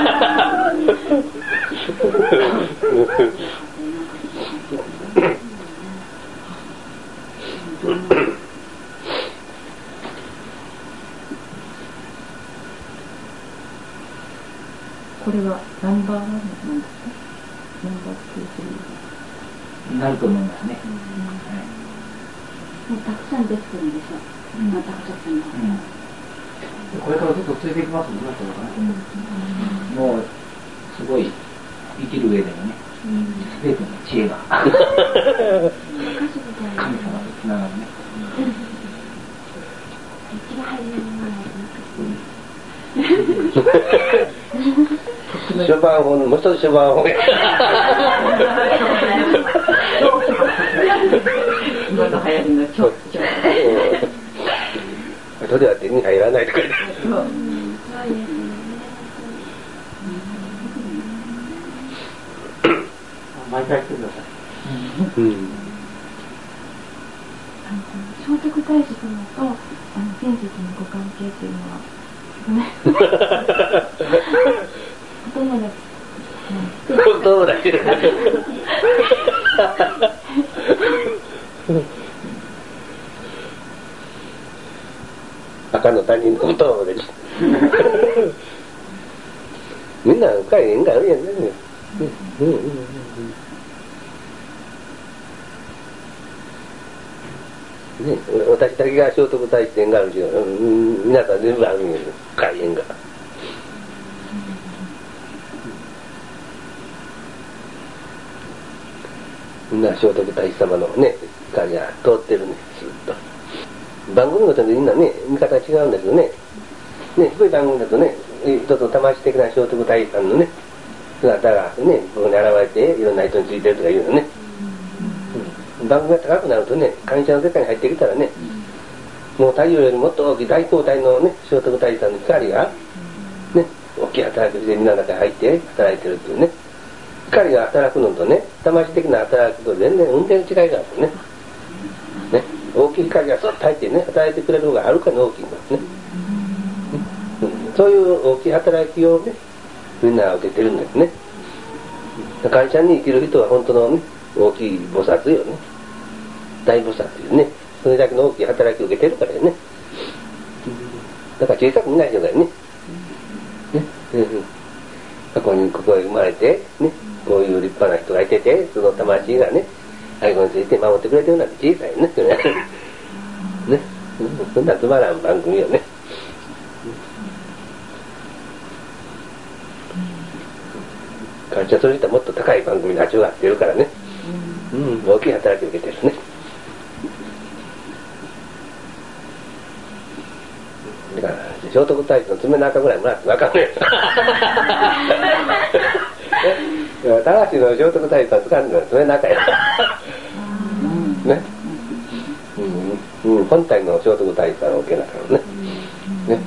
これはナンバーワンなんですか？ナンバーツー、スリーなると思いますね。 もうたくさん出てくるんでしょう。また二つの。 これからずっとついていきますもんね、これからね。もうすごい生きる上でもね、すべての知恵が神様とつながるね。 一番初めにもら初版本、もう一つ初版本や。 今の流行りのちょっちょそれは手に入らないとかね。 毎回来てください。 うん。 聖徳太子様とあの天石のご関係っていうのはお友達お友達赤の他人のお友達みんな深い縁があるやんね。うんうんうんうん。ね、私だけが聖徳太子縁があるけど、うん、皆さん全部あるんやけど、深い縁が。みんな聖徳太子様のね、光が通ってるね、ずっと。番組ごとにみんなね、見方違うんだけどね、ね、低い番組だとね、一つ魂的な聖徳太子さんのね、姿がね、ここに現れて、いろんな人についてるとか言うのね。番組が高くなるとね、感謝の世界に入ってきたらね、もう太陽よりもっと大きい大光体のね、聖徳太子さんの光が、ね、大きい働きでみんなの中に入って働いてるっていうね。光が働くのとね、魂的な働きと全然運転の違いがあってね。ね、大きい光がそっと入ってね、働いてくれる方がはるかに大きいんですね。うん、そういう大きい働きをね、みんな受けてるんですね。感謝に生きる人は本当のね、大きい菩薩よね。大菩薩よね。それだけの大きい働きを受けてるからよね。だから小さく見ない人がよね。ね、うんうん、ここにここへ生まれてね、こういう立派な人がいてて、その魂がね、愛護について守ってくれてるなんて小さいよね。ね、そんなつまらん番組よね。感謝する人はもっと高い番組に味わってるからね。うん、大きい働きを受けてるね。だから聖徳太子の爪の赤ぐらいもらって分かんない高橋の聖徳太子さん使うのは爪の赤やね、うんうん、本体の聖徳太子さんを受けながらね、ね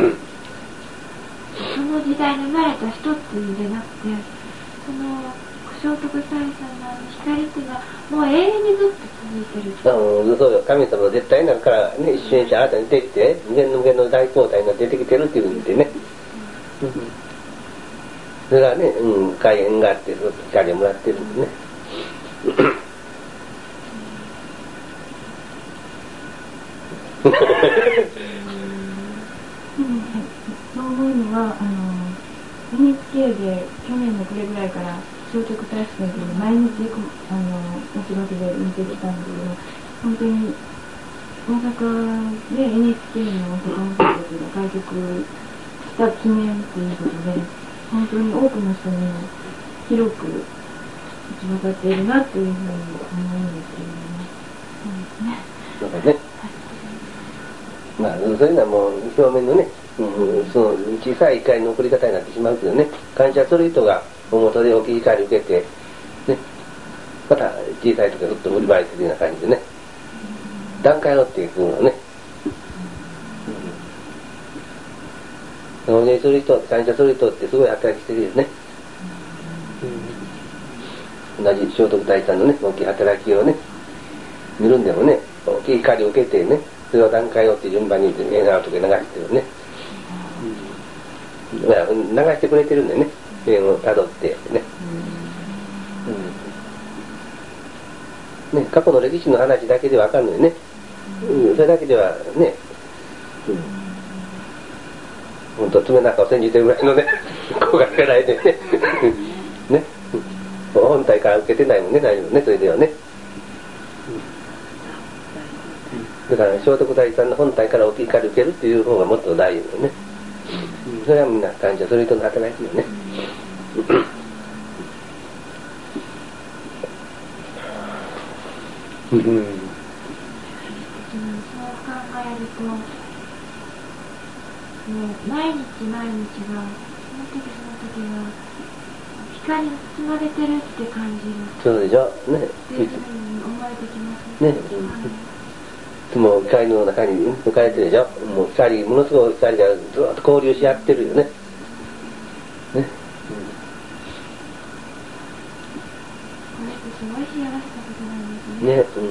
その時代に生まれた人っていうんじゃなくて、その聖徳太子さんの光っていうのはもう永遠にずっと続いてる。 うん、そうよ。神様の絶対なんからね、一瞬にしてあなたに出てきて、無限の無限の大光体が出てきてるっていうんでね。うん、それがね、うん、開縁があって、ずっと光をもらってるんでね。 そう思うのは、あの エヌエイチケー で去年の暮れぐらいから聖徳太子先生に毎日あのお仕事で見てきたんだけど、本当に大阪で エヌエイチケー の他の人たちが開局した記念ということで、本当に多くの人に広く行き渡っているなというふうに思うんですけれども、そうですね。 なんかね、まあそういうのはもう表面のね、うん、その小さい光の送り方になってしまうけどね、感謝する人が大元で大きい光を受けて、ね、また小さい時がずっと振り回してるような感じでね、段階を追っていくのはね、うん、 お願いする人、感謝する人ってすごい働きしてるよね。うん、同じ聖徳太子さんのね、大きい働きをね、見るんでもね、大きい光を受けてね、それを段階をって順番に笑顔とか流してるね。うん、流してくれてるんでね、縁をたどってね。うん、ね、過去の歴史の話だけでわかんないね。うん、それだけではね、うん、本当爪なんかを煎じてるぐらいのね、子がからえてね、ね、本体から受けてないもんね、大丈夫ね、それではね。だから聖徳太子さんの本体から大きい光を受けるっていう方がもっと大事だよね。うん、それはみんな感謝する人の働きよね。うん、うん、 そう考えると、もう毎日毎日がその時その時が光に包まれてるって感じる。 そうでしょね。 っていうふうに思えてきますね。ね、うん、もう光の中に浮かれてるでしょ。もう光、ものすごい光がずっと交流し合ってるよね。ね。 これってすごい幸せなことなんですね。 ね、うん。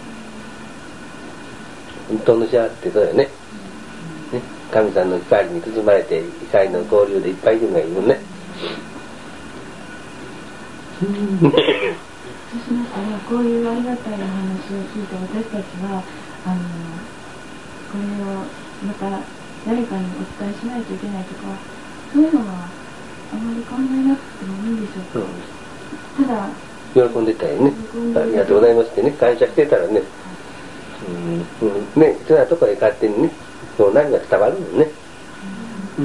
本当の幸せってそうよね。ね、神さんの光に包まれて光の交流でいっぱいいるのがいいもんね。 そうしましたら、こういうありがたいお話を聞いた私たちは、あのこれをまた誰かにお伝えしないといけないとか、そういうのはあまり考えなくてもいいんでしょうか。うん、ただ喜んでたよね。ありがとうございますってね、感謝してたらね、うん、うん、ね、そういうところへ勝手にね、そう何が伝わるのね。うん、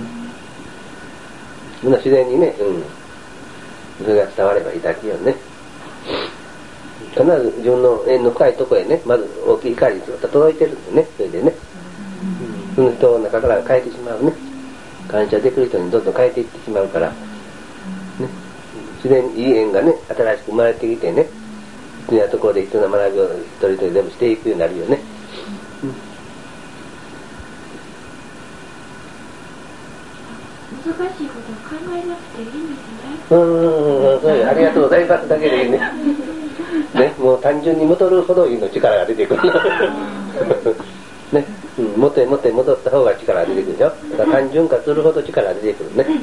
みんな自然にね、うん、それが伝わればいいだけよね。必ず自分の縁の深いところへね、まず大きい光にずっと届いてるんでね、それでね、うん、その人の中から変えてしまうね、感謝できる人にどんどん変えていってしまうから、ね、自然にいい縁がね、新しく生まれてきてね、好きなところで必要な学びを一人一人全部していくようになるよね。うん、 難しいことを考えなくていいんですね。 うん、そうよ、ありがとうございますだけでいいね。ね、もう単純に戻るほどいいの力が出てくる。ね、うん、元へ元へ戻った方が力が出てくるでしょ。だから単純化するほど力が出てくるね。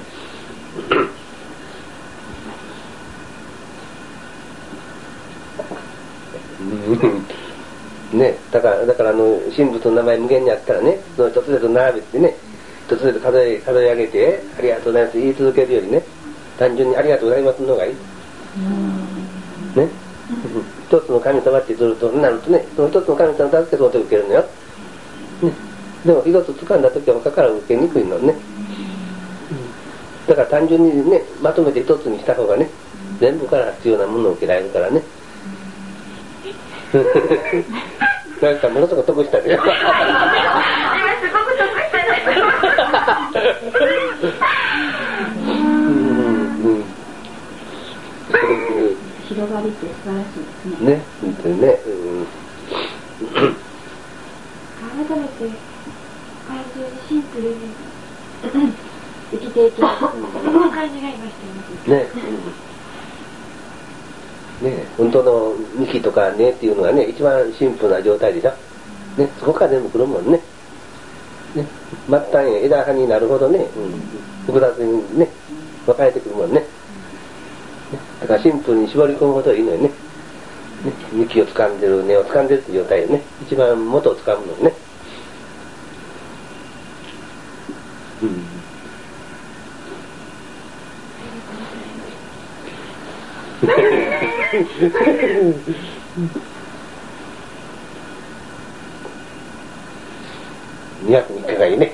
ね、だからだからあの神仏の名前無限にあったらね、その一つずつ並べてね、一つずつ数え数え上げてありがとうございます言い続けるよりね、単純にありがとうございますの方がいい。ね、一つの神様ってするとなるとね、その一つの神様だけその手を受けるのよ。ね、でも一つ掴んだ時は他から受けにくいのね。だから単純にね、まとめて一つにした方がね、全部から必要なものを受けられるからね。なんかものすごく得したね。今すごく得したね。 広がりって素晴らしいですね。 ね、本当にね。うん、 改めて単純にシンプルに生きていきます。そんな感じが今しています。 ね。ね、本当の幹とか根っていうのがね、一番シンプルな状態でしょ。ね、そこから全部来るもんね。ね、末端へ枝葉になるほどね、うん、複雑にね、分かれてくるもんね。ね、だからシンプルに絞り込むほどいいのよね。ね、幹を掴んでる、根を掴んでるっていう状態よね。一番元を掴むのね。うん。にはくみっかがいいね。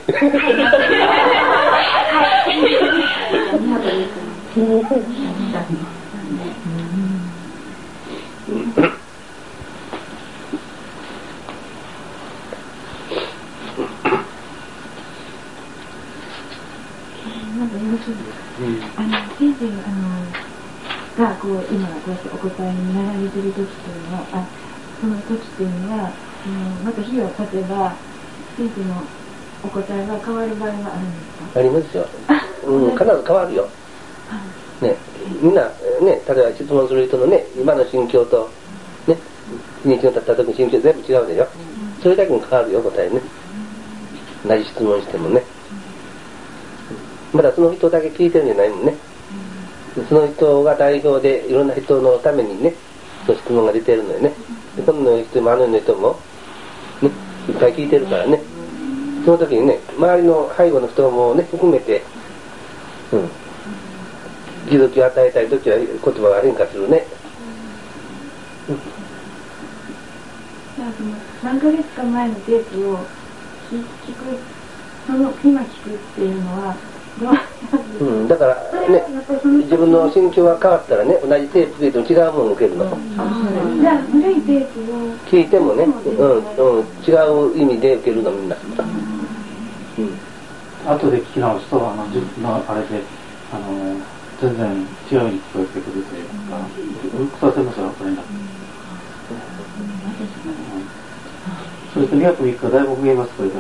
なんかよろしいですか。あの先生あのがこう今こうやってお答えになられてる時というのは、あその時というのは、うん、また日を経てば先生のお答えが変わる場合はあるんですか？ ありますよ。うん、必ず変わるよ。ね、みんな、ね、例えば質問する人のね、今の心境と、ね、日にちの経った時の心境全部違うでしょ。それだけに変わるよ、答えね。同じ質問してもね。まだその人だけ聞いてるんじゃないもんね。その人が代表でいろんな人のためにね、その質問が出てるのよね。でこの人もあの人も、ね、いっぱい聞いてるからね。その時にね、周りの背後の人もね、含めて、うん、気づきを与えたい時は言葉が変化するね。うん、 じゃあその何ヶ月か前のテープを聞く、その今聞くっていうのはどうなんですか？ うん、だからね、自分の心境が変わったらね、同じテープ聞いても違うものを受けるの。 うん、じゃあ古いテープを聞いてもね、うんうん、違う意味で受けるのみんな。うん、 後で聞き直すと、あの自分のあれで、あの全然違うように聞こえてくるというか、させますよ、これになって。それとにがつみっかだいぶ増えます、これから。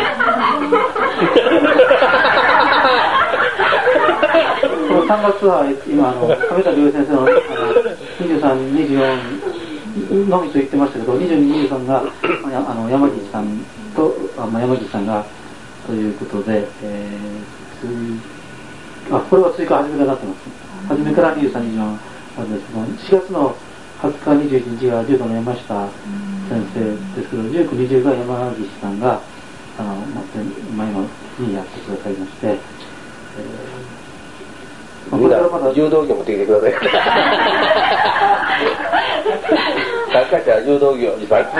このさんがつは今あの上田良先生のにじゅうさん、にじゅうよんのみと言ってましたけど、にじゅうに、にじゅうさんがあの山岸さんとあ山岸さんがということで、えー、あこれは追加初めからなってます。初めからにじゅうさん、にじゅうよんなんですけど、しがつのはつか、にじゅういちにちが柔道の山下先生ですけど、じゅうく、にじゅうが山岸さんがあの前のにやってくださいまして、えーみんな柔道着を持ってきてください。参加者は柔道着をいっぱい。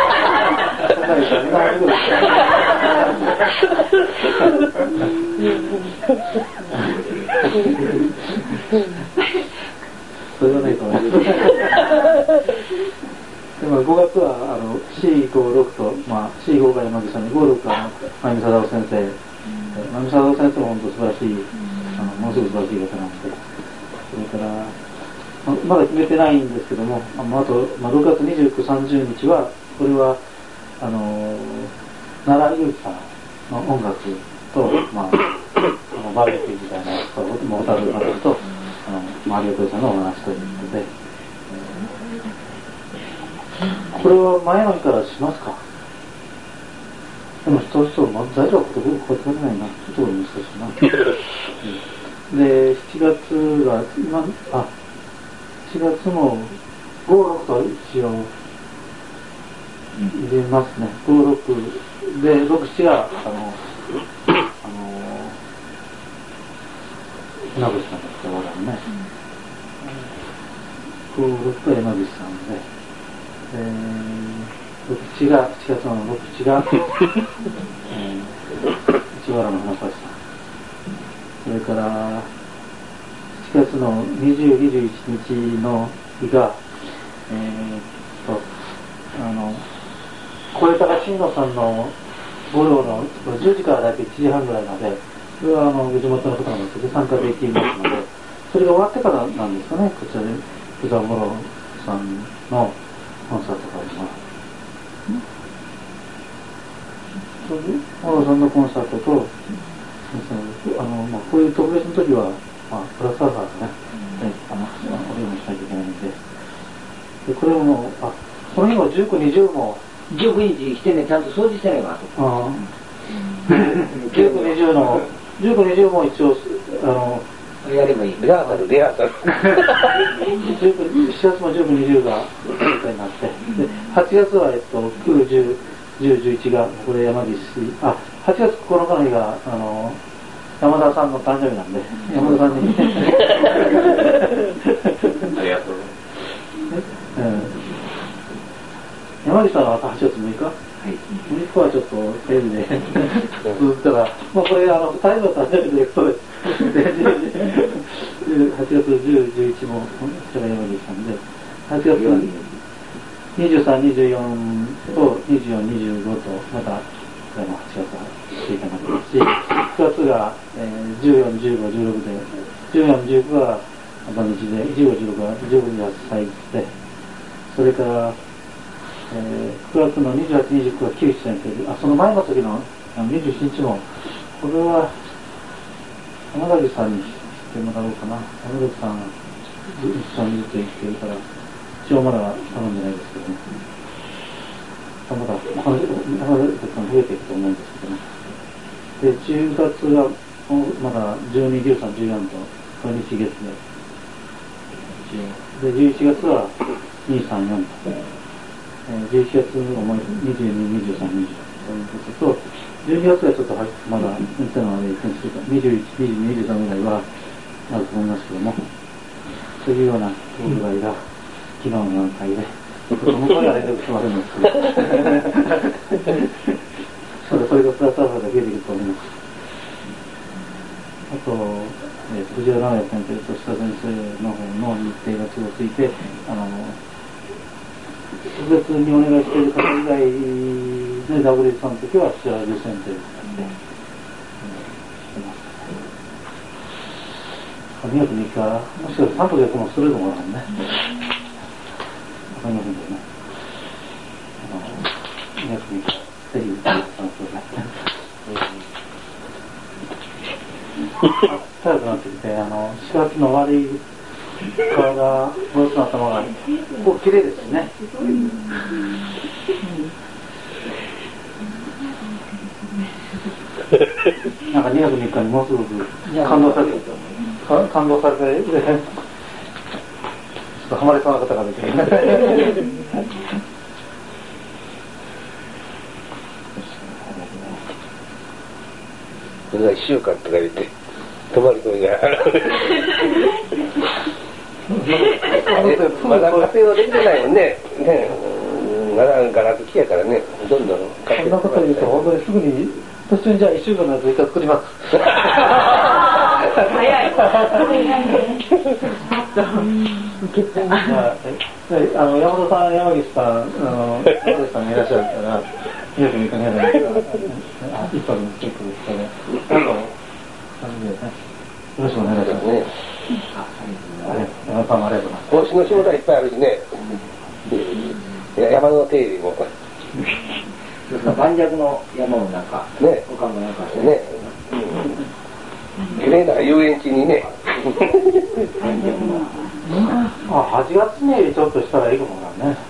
それはないと思います。でもごがつはあの シーごじゅうろく と、まあ、シーご が山口さんでごじゅうろくが真弓貞夫先生、真弓貞夫先生も本当素晴らしい、あのものすごく素晴らしい方なんで、それからまだ決めてないんですけども、ああと、まあ、ろくがつにじゅうく、さんじゅうにちはこれはあの奈良祐樹さんの音楽と、まあ、あのバーベキューみたいな小樽の話とあのマリオトさんのお話ということで、えー、これは前の日からしますか？でも一つと材料はことごく答えないな、ちょっと難しいな。で、しちがつが今あしがつもご、ろくと一応入れますね。ご、ろくでろく、しちがあのあの山口さんだったわけね。ご、ろくと山口さんで、えー、ろく、しちがしちがつのろく、しちが、えー、市原の花橋さん、それからしちがつのにじゅう、にじゅういちにちの日が、えー、とあの小枝が慎吾さんの五郎のじゅうじからだいたいいちじはんぐらいまで、それはあの地元の方なんですけど参加できますので、それが終わってからなんですかね、こちらで福沢五郎さんのコンサートがあります。それで五郎さんのコンサートと、あのまあ、こういう特別の時は、まあ、プラスアルファですね、あのお礼もしなきゃいけないので、でこれもあこの日もじゅうく、にじゅうもじゅうくにち来てね、ちゃんと掃除してねばと。 あじゅうく、にじゅうのじゅうく、にじゅうも一応あのやればいい。 リハーサル、リハーサル。 しがつもじゅうく、にじゅうがになって、ではちがつは、えっと、く、じゅう、じゅう、じゅういちがこれ山岸、あはちがつここのかの日があの山田さんの誕生日なんで、山田さんにありがとう。 うん山口さんははちがつむいか、はい、むいかはちょっとテレビで続ったら、まあ、これあのふたりの誕生日でいくとはちがつじゅう、じゅういちもこちら山口さんで、はちがつにじゅうさん、にじゅうよんとにじゅうよん、にじゅうごとまたはちがつは追加になってますし、くがつが、えー、じゅうよん、じゅうご、じゅうろくで、じゅうよん、じゅうごが土日で、じゅうご、じゅうろくがじゅうごには祭日で、それからえー、くがつのにじゅうはち、にじゅうくは木内先生で、あその前の時のにじゅうしちにちも、これは、山崎さんにしてもらおうかな。山崎さん、一緒にずっと生きてるから、一応まだ頼んでないですけどね。まだ、山崎さん増えていくと思うんですけどね。で、じゅうがつは、まだじゅうに、じゅうさん、じゅうよんと、土日月で。で、じゅういちがつはに、さん、よんと。じゅういちがつもにじゅうに、にじゅうさん、にじゅうよんと、じゅうにがつはちょっとまだ見たので、にじゅういち、にじゅうに、にじゅうさんぐらいはあると思いますけども、そういうようなとぐらいが昨日の段階で、ちょっと向こうには連絡しませんでしたけど、それそれがプラスアルファで増えていくと思います。あと、えー、藤原直也先生と下先生の方の日程が都合ついて、あの、特別にお願いしている方以外で ダブリューエイチ さんの時は私は優先という形で、うん、してます。にがつみっか、もしかしたらさんとかよくもすると思うのね。わかりませんけどね。あの、にがつみっか、ぜひ、参加ください。早くなってきて、あの、しがつの終わりから、ごがつの頭が、こう綺麗ですね。なんかにがつみっかにもうすごく感動されて、感動されて、ちょっとハマりそうな方が出てきて。 それがいっしゅうかんとか言って、泊まり込みが。まだ活用できてないもんね。ね、まだガラ空きやからね、どんどん活用。そんなこと言うと、本当にすぐに、途中にじゃあいっしゅうかんのやつ一回作ります。 早い。 あの山田さん、山岸さん、あの山口さんがいらっしゃるから、にがつみっかにやらないから、一泊のチェックですから、なんか、感じでね、よろしくお願いしますね。山田さんもありがとうございます。 帽子の仕事はいっぱいあるしね、山の手入れも。 盤石の山をなんか、 ね、 他もなんかしてね、綺麗な遊園地にね。 あ、はちがつにちょっとしたらいいかもなね。